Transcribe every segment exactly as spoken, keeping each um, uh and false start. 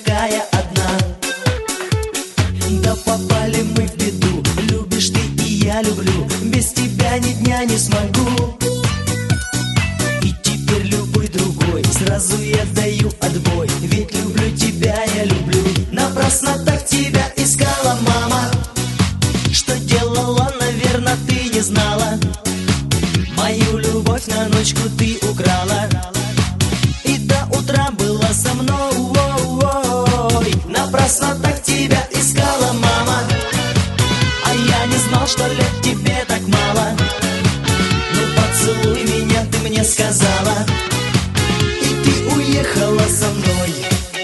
такая одна. Да попали мы в беду, любишь ты и я люблю, без тебя ни дня не смогу. И теперь любой другой, сразу я даю отбой, ведь люблю тебя, я люблю. Напрасно так тебя искала, мама, что делала, наверное, ты не знала. Мою любовь на ночку ты украла, и до утра была со мной. Ой, напрасно так тебя искала, мама, а я не знал, что лет тебе так мало. Ну поцелуй меня, ты мне сказала, и ты уехала со мной.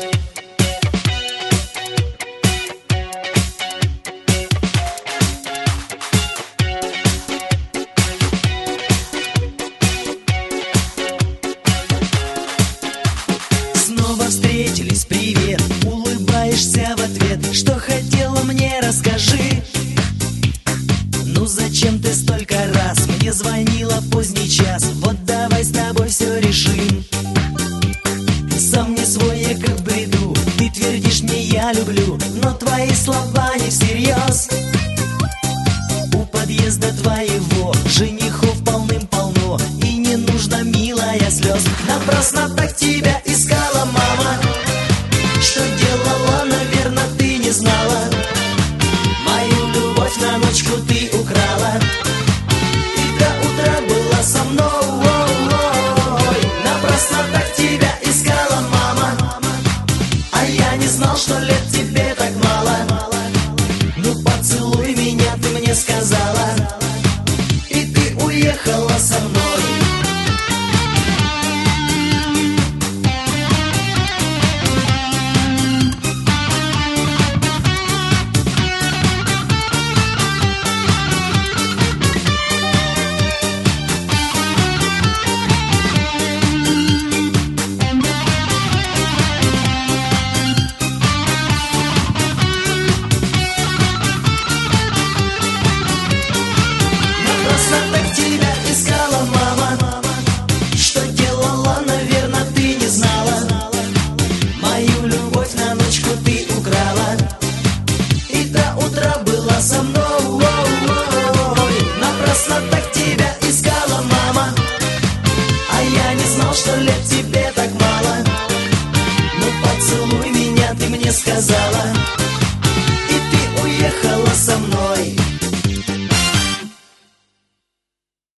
Встретились, привет, улыбаешься в ответ. Что хотела, мне расскажи. Ну зачем ты столько раз мне звонила в поздний час? Вот давай с тобой все решим. Сам не свой, я как в бреду. Ты твердишь мне я люблю, но твои слова не всерьез. У подъезда твоего женихов полным-полно, и не нужно, милая, слез. Напрасно так тебя искала, мама, что делала, наверное, ты не знала. Мою любовь на ночку ты украла, и до утра была со мной. Ой, напрасно так тебя искала, мама, а я не знал, что лет тебе так мало. Ну поцелуй меня, ты мне сказала, и ты уехала со мной. Со мной, ой, напрасно так тебя искала, мама, а я не знал, что лет тебе так мало. Ну поцелуй меня, ты мне сказала,